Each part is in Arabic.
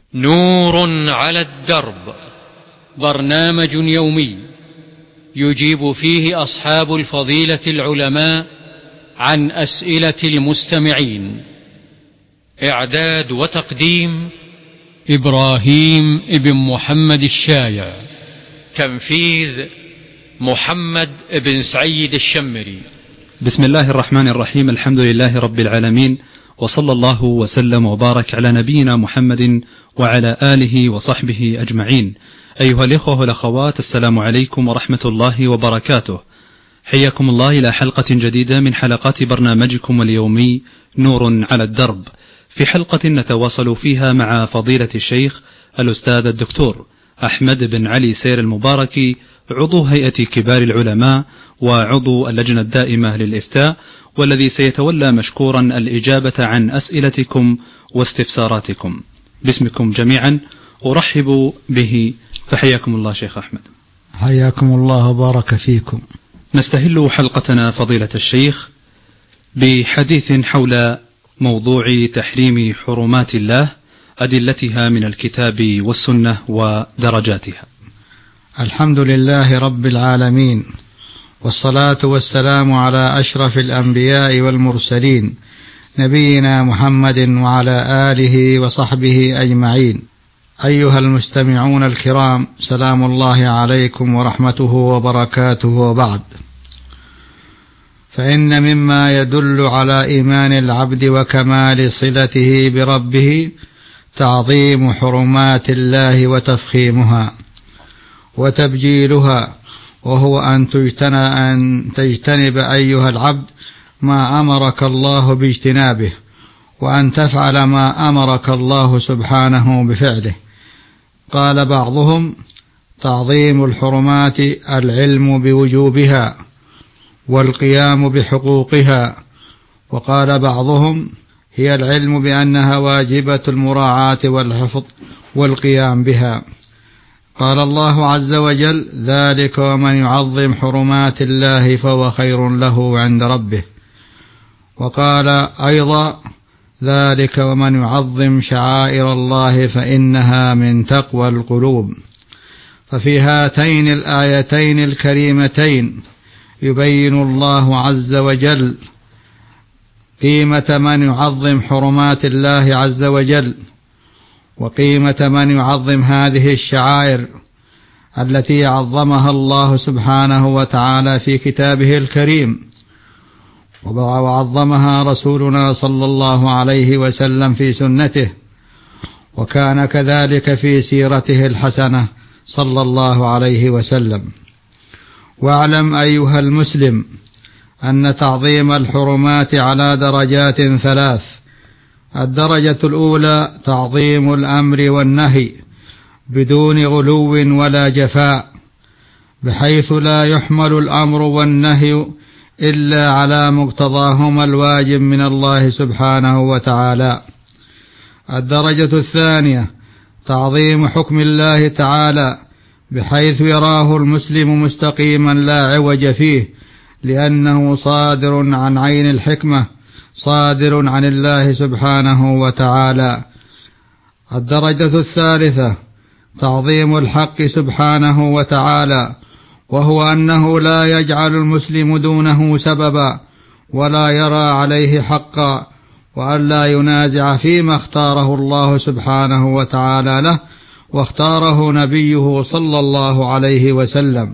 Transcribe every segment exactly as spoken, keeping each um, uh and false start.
نور على الدرب، برنامج يومي يجيب فيه أصحاب الفضيلة العلماء عن أسئلة المستمعين. إعداد وتقديم إبراهيم ابن محمد الشايع، تنفيذ محمد بن سعيد الشمري. بسم الله الرحمن الرحيم. الحمد لله رب العالمين، وصلى الله وسلم وبارك على نبينا محمد وعلى آله وصحبه أجمعين. أيها الإخوة والأخوات، السلام عليكم ورحمة الله وبركاته. حياكم الله إلى حلقة جديدة من حلقات برنامجكم اليومي نور على الدرب، في حلقة نتواصل فيها مع فضيلة الشيخ الأستاذ الدكتور أحمد بن علي سير المباركي، عضو هيئة كبار العلماء وعضو اللجنة الدائمة للإفتاء، والذي سيتولى مشكورا الإجابة عن أسئلتكم واستفساراتكم. باسمكم جميعا أرحب به، فحياكم الله شيخ أحمد. حياكم الله وبارك فيكم. نستهل حلقتنا فضيلة الشيخ بحديث حول موضوع تحريم حرمات الله، أدلتها من الكتاب والسنة ودرجاتها. الحمد لله رب العالمين، والصلاة والسلام على أشرف الأنبياء والمرسلين، نبينا محمد وعلى آله وصحبه أجمعين. أيها المستمعون الكرام، سلام الله عليكم ورحمته وبركاته، وبعد، فإن مما يدل على إيمان العبد وكمال صلته بربه تعظيم حرمات الله وتفخيمها وتبجيلها، وهو أن تجتنب أيها العبد ما أمرك الله باجتنابه، وأن تفعل ما أمرك الله سبحانه بفعله. قال بعضهم: تعظيم الحرمات العلم بوجوبها والقيام بحقوقها، وقال بعضهم: هي العلم بأنها واجبة المراعاة والحفظ والقيام بها. قال الله عز وجل: ذلك ومن يعظم حرمات الله فهو خير له عند ربه. وقال أيضا: ذلك ومن يعظم شعائر الله فإنها من تقوى القلوب. ففي هاتين الآيتين الكريمتين يبين الله عز وجل قيمة من يعظم حرمات الله عز وجل، وقيمة من يعظم هذه الشعائر التي عظمها الله سبحانه وتعالى في كتابه الكريم، وعظمها رسولنا صلى الله عليه وسلم في سنته، وكان كذلك في سيرته الحسنة صلى الله عليه وسلم. واعلم أيها المسلم أن تعظيم الحرمات على درجات ثلاث. الدرجة الأولى تعظيم الأمر والنهي بدون غلو ولا جفاء، بحيث لا يحمل الأمر والنهي إلا على مقتضاهما الواجب من الله سبحانه وتعالى. الدرجة الثانية تعظيم حكم الله تعالى، بحيث يراه المسلم مستقيما لا عوج فيه، لأنه صادر عن عين الحكمة، صادر عن الله سبحانه وتعالى. الدرجة الثالثة تعظيم الحق سبحانه وتعالى، وهو أنه لا يجعل المسلم دونه سببا ولا يرى عليه حقا، وأن لا ينازع فيما اختاره الله سبحانه وتعالى له واختاره نبيه صلى الله عليه وسلم.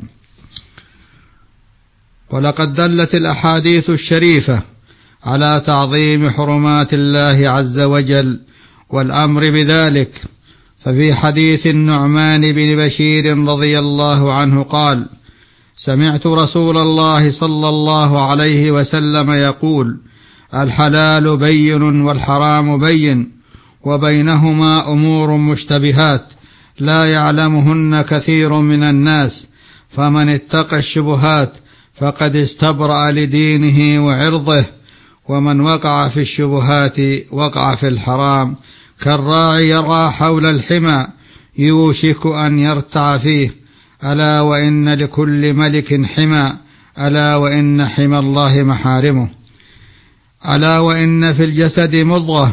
ولقد دلت الأحاديث الشريفة على تعظيم حرمات الله عز وجل والأمر بذلك. ففي حديث النعمان بن بشير رضي الله عنه قال: سمعت رسول الله صلى الله عليه وسلم يقول: الحلال بين والحرام بين، وبينهما أمور مشتبهات لا يعلمهن كثير من الناس، فمن اتقى الشبهات فقد استبرأ لدينه وعرضه، ومن وقع في الشبهات وقع في الحرام، كالراعي يرعى حول الحمى يوشك أن يرتع فيه، ألا وإن لكل ملك حمى، ألا وإن حمى الله محارمه، ألا وإن في الجسد مضغة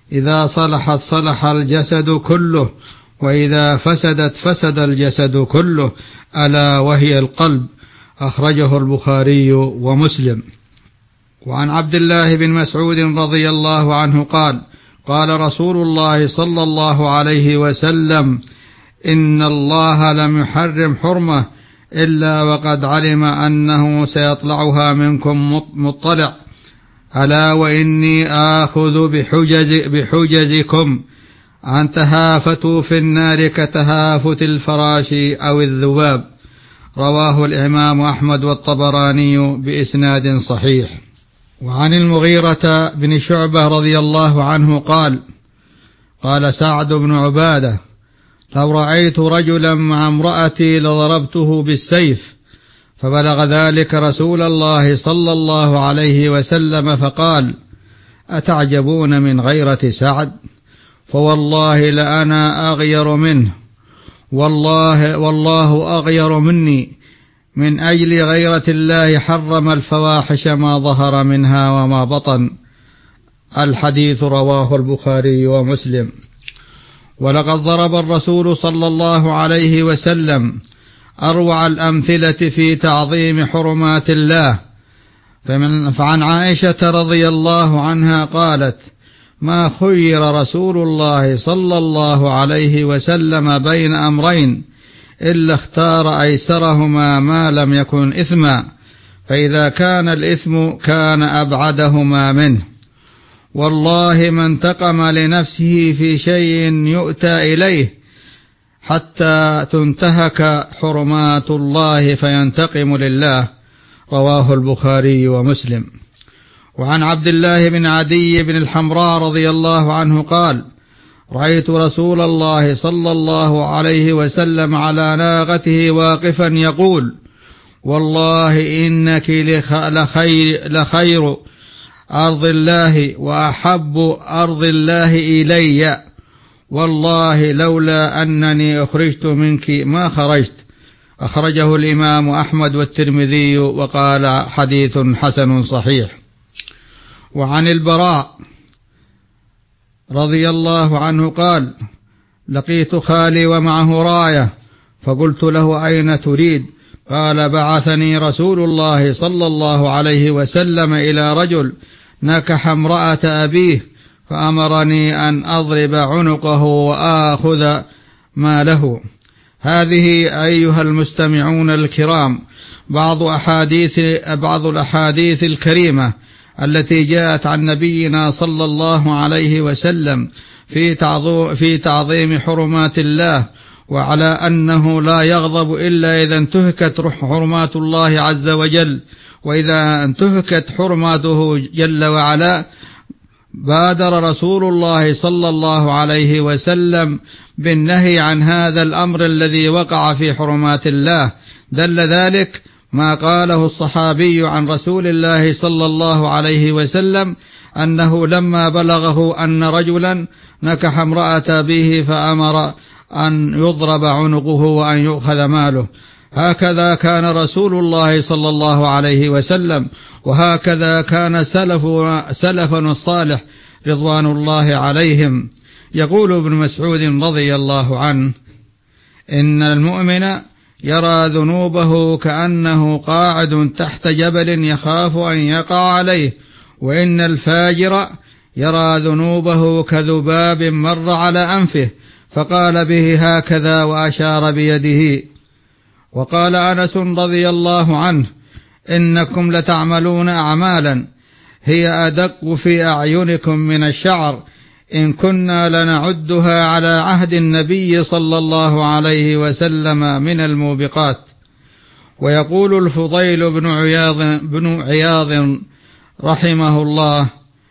إذا صلحت صلح الجسد كله، وإذا فسدت فسد الجسد كله، ألا وهي القلب. أخرجه البخاري ومسلم. وعن عبد الله بن مسعود رضي الله عنه قال: قال رسول الله صلى الله عليه وسلم: إن الله لم يحرم حرمة إلا وقد علم أنه سيطلعها منكم مطلع، ألا وإني آخذ بحجز بحجزكم أن تهافتوا في النار كتهافت الفراش أو الذباب. رواه الإمام أحمد والطبراني بإسناد صحيح. وعن المغيرة بن شعبة رضي الله عنه قال: قال سعد بن عبادة: لو رأيت رجلا مع امرأتي لضربته بالسيف، فبلغ ذلك رسول الله صلى الله عليه وسلم فقال: أتعجبون من غيرة سعد؟ فوالله لأنا أغير منه، والله والله أغير مني، من أجل غيرة الله حرم الفواحش ما ظهر منها وما بطن. الحديث رواه البخاري ومسلم. ولقد ضرب الرسول صلى الله عليه وسلم أروع الأمثلة في تعظيم حرمات الله. فعن عائشة رضي الله عنها قالت: ما خير رسول الله صلى الله عليه وسلم بين أمرين إلا اختار أيسرهما ما لم يكن إثما، فإذا كان الإثم كان أبعدهما منه. والله ما انتقم لنفسه في شيء يؤتى إليه حتى تنتهك حرمات الله فينتقم لله. رواه البخاري ومسلم. وعن عبد الله بن عدي بن الحمراء رضي الله عنه قال: رأيت رسول الله صلى الله عليه وسلم على ناقته واقفا يقول: والله إنك لخير, لخير أرض الله وأحب أرض الله إلي، والله لولا أنني أخرجت منك ما خرجت. أخرجه الإمام أحمد والترمذي وقال حديث حسن صحيح. وعن البراء رضي الله عنه قال: لقيت خالي ومعه راية، فقلت له: أين تريد؟ قال: بعثني رسول الله صلى الله عليه وسلم إلى رجل نكح امرأة أبيه، فأمرني أن أضرب عنقه وآخذ ماله. هذه أيها المستمعون الكرام بعض أحاديث بعض الأحاديث الكريمة التي جاءت عن نبينا صلى الله عليه وسلم في في تعظيم حرمات الله، وعلى أنه لا يغضب إلا إذا انتهكت حرمات الله عز وجل، وإذا انتهكت حرماته جل وعلا بادر رسول الله صلى الله عليه وسلم بالنهي عن هذا الأمر الذي وقع في حرمات الله. دل ذلك ما قاله الصحابي عن رسول الله صلى الله عليه وسلم أنه لما بلغه أن رجلا نكح امرأة به فأمر أن يضرب عنقه وأن يؤخذ ماله. هكذا كان رسول الله صلى الله عليه وسلم، وهكذا كان سلفنا الصالح رضوان الله عليهم. يقول ابن مسعود رضي الله عنه: إن المؤمن يرى ذنوبه كأنه قاعد تحت جبل يخاف أن يقع عليه، وإن الفاجر يرى ذنوبه كذباب مر على أنفه، فقال به هكذا وأشار بيده. وقال أنس رضي الله عنه: إنكم لتعملون أعمالا هي أدق في أعينكم من الشعر، إن كنا لنعدها على عهد النبي صلى الله عليه وسلم من الموبقات. ويقول الفضيل بن عياض, بن عياض رحمه الله: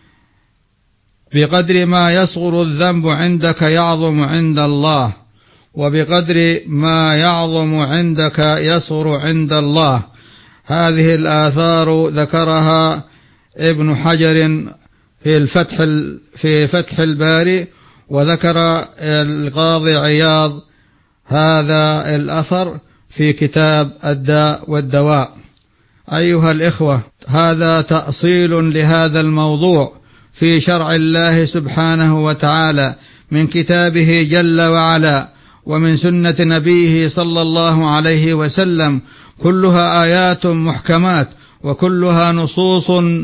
بقدر ما يصغر الذنب عندك يعظم عند الله، وبقدر ما يعظم عندك يصغر عند الله. هذه الآثار ذكرها ابن حجر في الفتح في فتح الباري، وذكر القاضي عياض هذا الأثر في كتاب الداء والدواء. أيها الإخوة، هذا تأصيل لهذا الموضوع في شرع الله سبحانه وتعالى من كتابه جل وعلا ومن سنة نبيه صلى الله عليه وسلم، كلها آيات محكمات وكلها نصوص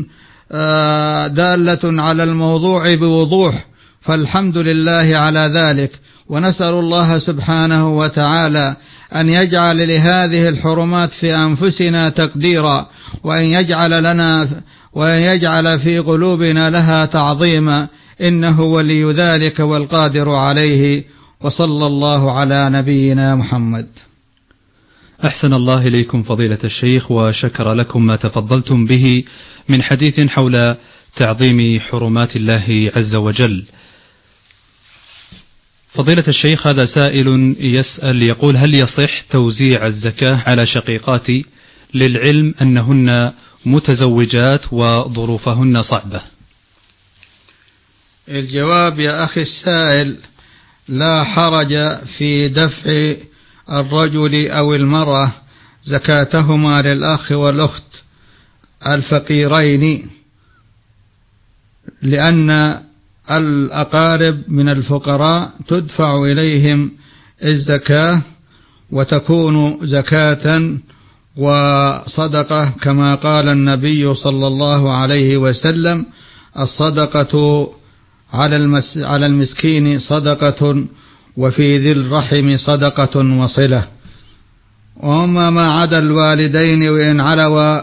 دالة على الموضوع بوضوح، فالحمد لله على ذلك. ونسأل الله سبحانه وتعالى أن يجعل لهذه الحرمات في أنفسنا تقديرا، وأن يجعل لنا وأن يجعل في قلوبنا لها تعظيما، إنه ولي ذلك والقادر عليه. وصلى الله على نبينا محمد. أحسن الله إليكم فضيلة الشيخ، وشكر لكم ما تفضلتم به من حديث حول تعظيم حرمات الله عز وجل. فضيلة الشيخ، هذا سائل يسأل يقول: هل يصح توزيع الزكاة على شقيقاتي للعلم أنهن متزوجات وظروفهن صعبة؟ الجواب يا أخي السائل: لا حرج في دفع الرجل أو المرأة زكاتهما للأخ والأخت الفقيرين، لأن الأقارب من الفقراء تدفع إليهم الزكاة وتكون زكاة وصدقة، كما قال النبي صلى الله عليه وسلم: الصدقة على المسكين صدقة، وفي ذي الرحم صدقة وصلة. وأما ما عدا الوالدين وإن علوا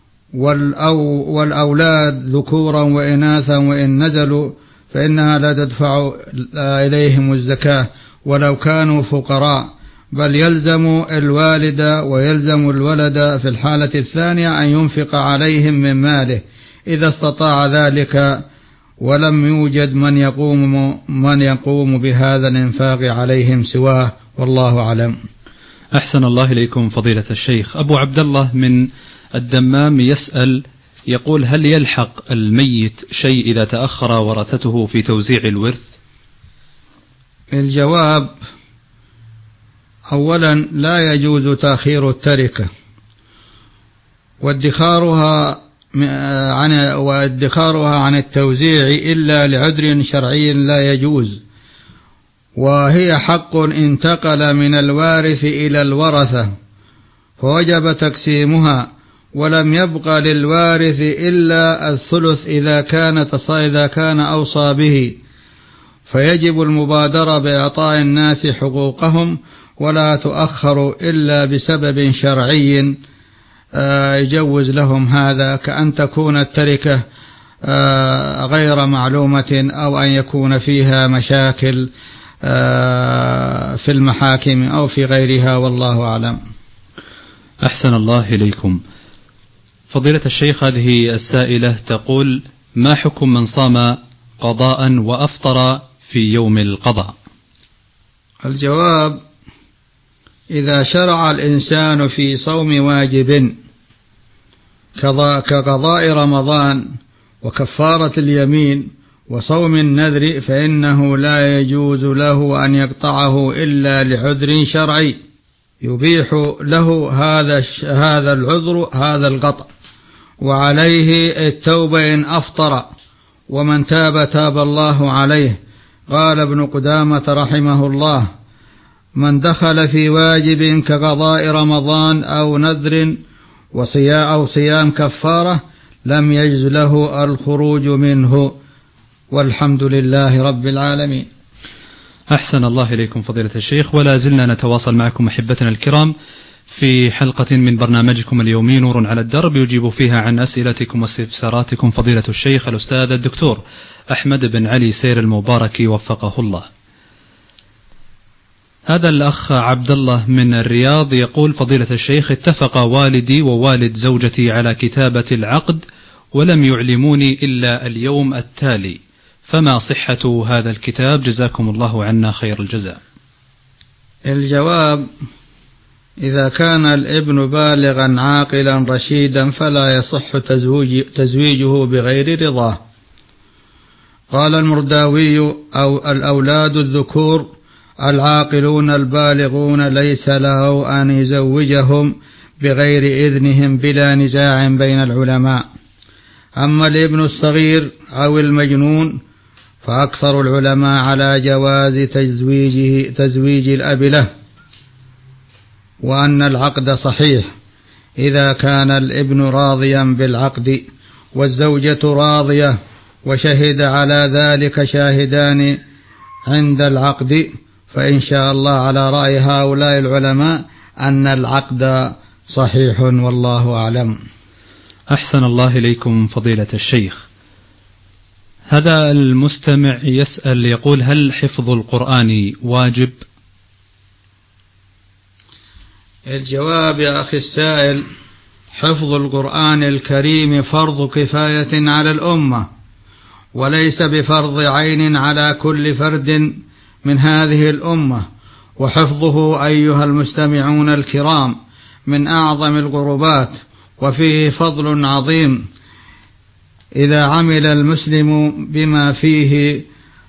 والأولاد ذكورا وإناثا وإن نزلوا فإنها لا تدفع إليهم الزكاة ولو كانوا فقراء، بل يلزم الوالد ويلزم الولد في الحالة الثانية أن ينفق عليهم من ماله إذا استطاع ذلك، ولم يوجد من يقوم من يقوم بهذا الإنفاق عليهم سواه، والله أعلم. أحسن الله إليكم فضيلة الشيخ. أبو عبد الله من الدمام يسأل يقول: هل يلحق الميت شيء إذا تأخر ورثته في توزيع الورث؟ الجواب: أولا لا يجوز تأخير التركة وادخارها عن وادخارها عن التوزيع إلا لعذر شرعي لا يجوز، وهي حق انتقل من الوارث إلى الورثة فوجب تقسيمها، ولم يبق للوارث إلا الثلث إذا كانت إذا كان أوصى به، فيجب المبادرة بإعطاء الناس حقوقهم ولا تؤخر إلا بسبب شرعي يجوز لهم هذا، كأن تكون التركة غير معلومة أو أن يكون فيها مشاكل في المحاكم أو في غيرها، والله أعلم. أحسن الله إليكم فضيلة الشيخ. هذه السائلة تقول: ما حكم من صام قضاء وأفطر في يوم القضاء؟ الجواب: إذا شرع الإنسان في صوم واجب كقضاء رمضان وكفارة اليمين وصوم النذر فإنه لا يجوز له أن يقطعه إلا لعذر شرعي يبيح له هذا هذا العذر هذا القطع، وعليه التوبة إن أفطر، ومن تاب تاب الله عليه. قال ابن قدامة رحمه الله: من دخل في واجب كقضاء رمضان أو نذر وصيام أو صيام كفارة لم يجز له الخروج منه، والحمد لله رب العالمين. أحسن الله إليكم فضيلة الشيخ، ولا زلنا نتواصل معكم أحبتنا الكرام في حلقة من برنامجكم اليومي نور على الدرب، يجيب فيها عن أسئلتكم واستفساراتكم فضيلة الشيخ الأستاذ الدكتور أحمد بن علي سير المبارك وفقه الله. هذا الأخ عبد الله من الرياض يقول: فضيلة الشيخ، اتفق والدي ووالد زوجتي على كتابة العقد ولم يعلموني إلا اليوم التالي، فما صحة هذا الكتاب؟ جزاكم الله عنا خير الجزاء. الجواب: إذا كان الابن بالغا عاقلا رشيدا فلا يصح تزويج تزويجه بغير رضاه. قال المرداوي: أو الأولاد الذكور العاقلون البالغون ليس له أن يزوجهم بغير إذنهم بلا نزاع بين العلماء. أما الابن الصغير أو المجنون، فأكثر العلماء على جواز تزويجه تزويج الأب له، وأن العقد صحيح إذا كان الابن راضيا بالعقد والزوجة راضية وشهد على ذلك شاهدان عند العقد، فإن شاء الله على رأي هؤلاء العلماء أن العقد صحيح، والله أعلم. أحسن الله إليكم فضيلة الشيخ. هذا المستمع يسأل يقول: هل حفظ القرآن واجب؟ الجواب يا أخي السائل: حفظ القرآن الكريم فرض كفاية على الأمة، وليس بفرض عين على كل فرد من هذه الأمة، وحفظه أيها المستمعون الكرام من أعظم القربات، وفيه فضل عظيم إذا عمل المسلم بما فيه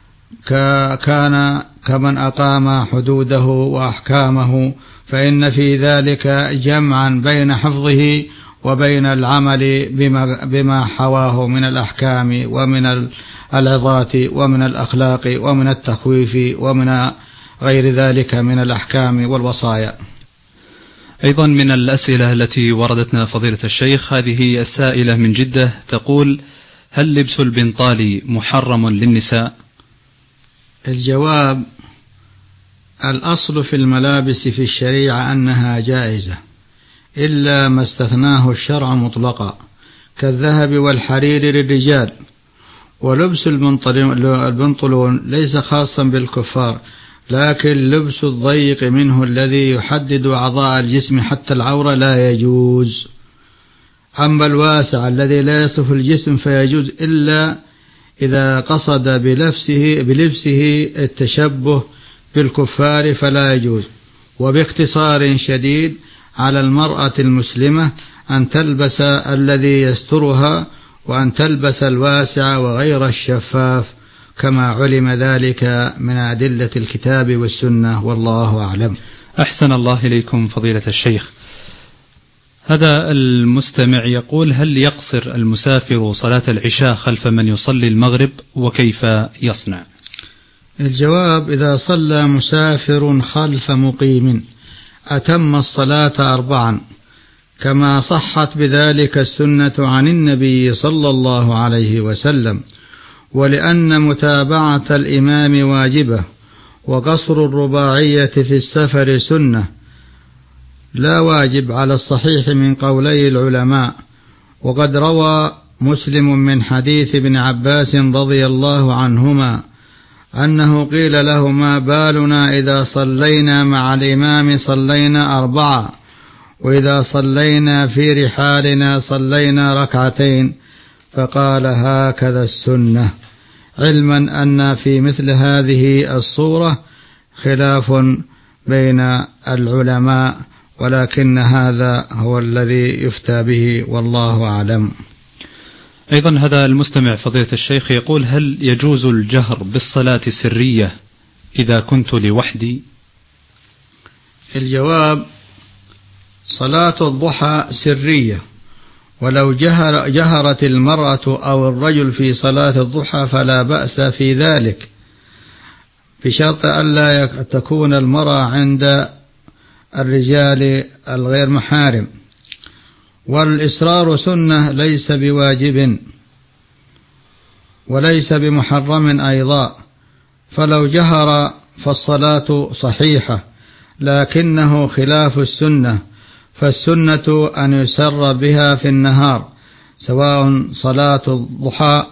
كان كمن أقام حدوده وأحكامه، فإن في ذلك جمعا بين حفظه وبين العمل بما, بما حواه من الأحكام ومن العظات ومن الأخلاق ومن التخويف ومن غير ذلك من الأحكام والوصايا. أيضا من الأسئلة التي وردتنا فضيلة الشيخ، هذه السائلة من جدة تقول: هل لبس البنطال محرم للنساء؟ الجواب: الأصل في الملابس في الشريعة أنها جائزة، إلا ما استثناه الشرع مطلقا، كالذهب والحرير للرجال، ولبس البنطلون ليس خاصا بالكفار، لكن لبس الضيق منه الذي يحدد أعضاء الجسم حتى العورة لا يجوز. أما الواسع الذي لا يصف الجسم فيجوز، إلا إذا قصد بلبسه, بلبسه التشبه بالكفار فلا يجوز. وباختصار شديد، على المرأة المسلمة أن تلبس الذي يسترها، وأن تلبس الواسع وغير الشفاف، كما علم ذلك من أدلة الكتاب والسنة، والله أعلم. أحسن الله إليكم فضيلة الشيخ. هذا المستمع يقول: هل يقصر المسافر صلاة العشاء خلف من يصلي المغرب، وكيف يصنع؟ الجواب: إذا صلى مسافر خلف مقيم أتم الصلاة أربعا، كما صحت بذلك السنة عن النبي صلى الله عليه وسلم، ولأن متابعة الإمام واجبة، وقصر الرباعية في السفر سنة لا واجب على الصحيح من قولي العلماء. وقد روى مسلم من حديث ابن عباس رضي الله عنهما أنه قيل له: ما بالنا إذا صلينا مع الإمام صلينا أربعة، وإذا صلينا في رحالنا صلينا ركعتين؟ فقال: هكذا السنة، علما أن في مثل هذه الصورة خلاف بين العلماء، ولكن هذا هو الذي يفتى به، والله أعلم. أيضا هذا المستمع فضيلة الشيخ يقول: هل يجوز الجهر بالصلاة السرية إذا كنت لوحدي؟ الجواب: صلاة الضحى سرية، ولو جهر جهرت المرأة أو الرجل في صلاة الضحى فلا بأس في ذلك، بشرط ألا تكون المرأة عند الرجال الغير محارم. والإصرار سنة ليس بواجب وليس بمحرم أيضا، فلو جهر فالصلاة صحيحة، لكنه خلاف السنة، فالسنة أن يسر بها في النهار، سواء صلاة الضحى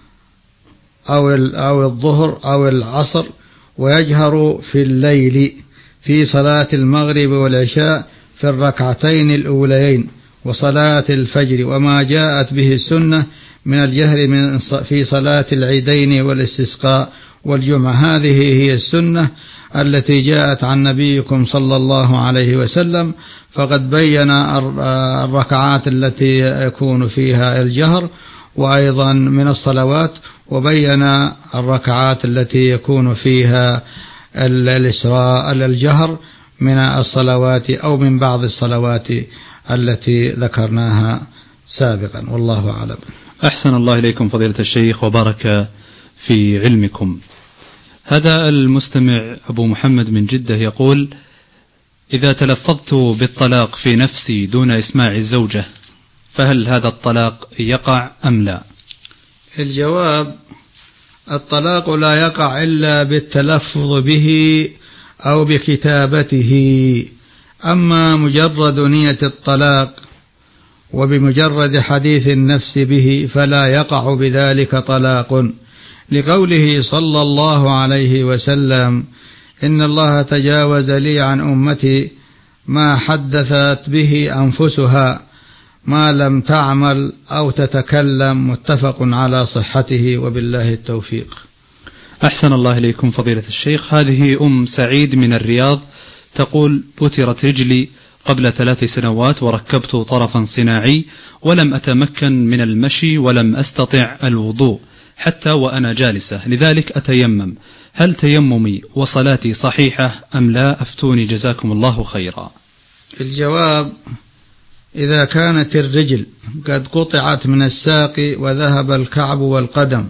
أو الظهر أو العصر، ويجهر في الليل في صلاة المغرب والعشاء في الركعتين الأوليين وصلاة الفجر، وما جاءت به السنة من الجهر من في صلاة العيدين والاستسقاء والجمعة. هذه هي السنة التي جاءت عن نبيكم صلى الله عليه وسلم، فقد بين الركعات التي يكون فيها الجهر وأيضا من الصلوات، وبين الركعات التي يكون فيها الإسراء الجهر من الصلوات أو من بعض الصلوات التي ذكرناها سابقا، والله أعلم. أحسن الله إليكم فضيلة الشيخ وبارك في علمكم. هذا المستمع أبو محمد من جدة يقول: إذا تلفظت بالطلاق في نفسي دون إسماع الزوجة فهل هذا الطلاق يقع أم لا؟ الجواب: الطلاق لا يقع إلا بالتلفظ به أو بكتابته. أما مجرد نية الطلاق وبمجرد حديث النفس به فلا يقع بذلك طلاق، لقوله صلى الله عليه وسلم: إن الله تجاوز لي عن أمتي ما حدثت به أنفسها ما لم تعمل أو تتكلم. متفق على صحته، وبالله التوفيق. أحسن الله إليكم فضيلة الشيخ. هذه أم سعيد من الرياض تقول: بترت رجلي قبل ثلاث سنوات وركبت طرفا صناعي ولم أتمكن من المشي ولم أستطع الوضوء حتى وأنا جالسة، لذلك أتيمم، هل تيممي وصلاتي صحيحة أم لا؟ أفتوني جزاكم الله خيرا. الجواب: إذا كانت الرجل قد قطعت من الساق وذهب الكعب والقدم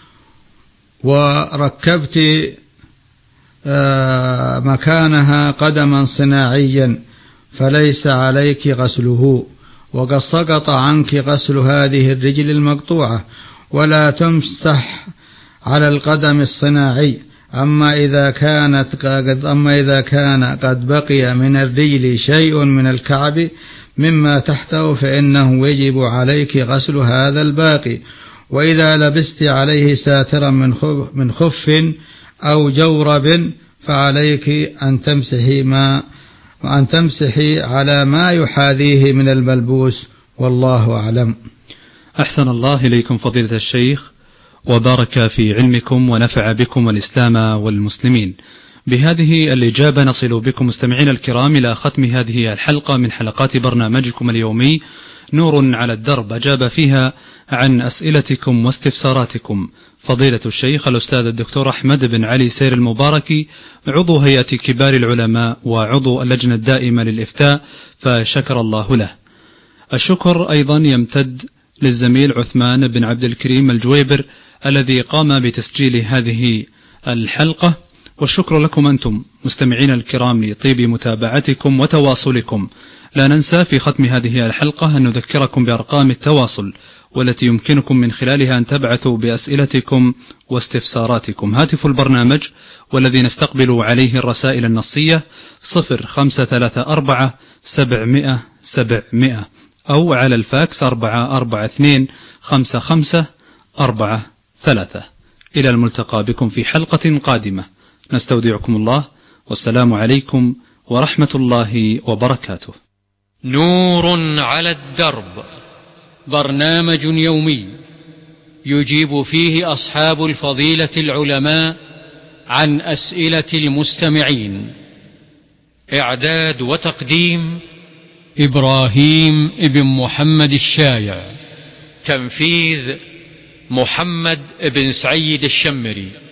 وركبت مكانها قدما صناعيا فليس عليك غسله، وقد سقط عنك غسل هذه الرجل المقطوعة، ولا تمسح على القدم الصناعي. أما إذا كانت قد أما إذا كان قد بقي من الرجل شيء من الكعب مما تحته فإنه يجب عليك غسل هذا الباقي. وإذا لبست عليه ساترا من خف أو جورب فعليك أن تمسحي ما وأن تمسحي على ما يحاذيه من الملبوس، والله أعلم. أحسن الله إليكم فضيلة الشيخ وبارك في علمكم ونفع بكم والإسلام والمسلمين. بهذه الإجابة نصل بكم مستمعين الكرام إلى ختم هذه الحلقة من حلقات برنامجكم اليومي نور على الدرب، أجاب فيها عن أسئلتكم واستفساراتكم فضيلة الشيخ الأستاذ الدكتور أحمد بن علي سير المباركي، عضو هيئة كبار العلماء وعضو اللجنة الدائمة للإفتاء، فشكر الله له. الشكر أيضا يمتد للزميل عثمان بن عبد الكريم الجويبر الذي قام بتسجيل هذه الحلقة، والشكر لكم أنتم مستمعين الكرام لطيب متابعتكم وتواصلكم. لا ننسى في ختم هذه الحلقة أن نذكركم بأرقام التواصل والتي يمكنكم من خلالها أن تبعثوا بأسئلتكم واستفساراتكم. هاتف البرنامج والذي نستقبل عليه الرسائل النصية صفر خمسة ثلاثة أربعة سبعمائة سبعمائة، أو على الفاكس أربعة أربعة اثنين خمسة خمسة أربعة ثلاثة. إلى الملتقى بكم في حلقة قادمة، نستودعكم الله، والسلام عليكم ورحمة الله وبركاته. نور على الدرب، برنامج يومي يجيب فيه أصحاب الفضيلة العلماء عن أسئلة المستمعين. إعداد وتقديم إبراهيم ابن محمد الشايع. تنفيذ محمد بن سعيد الشمري.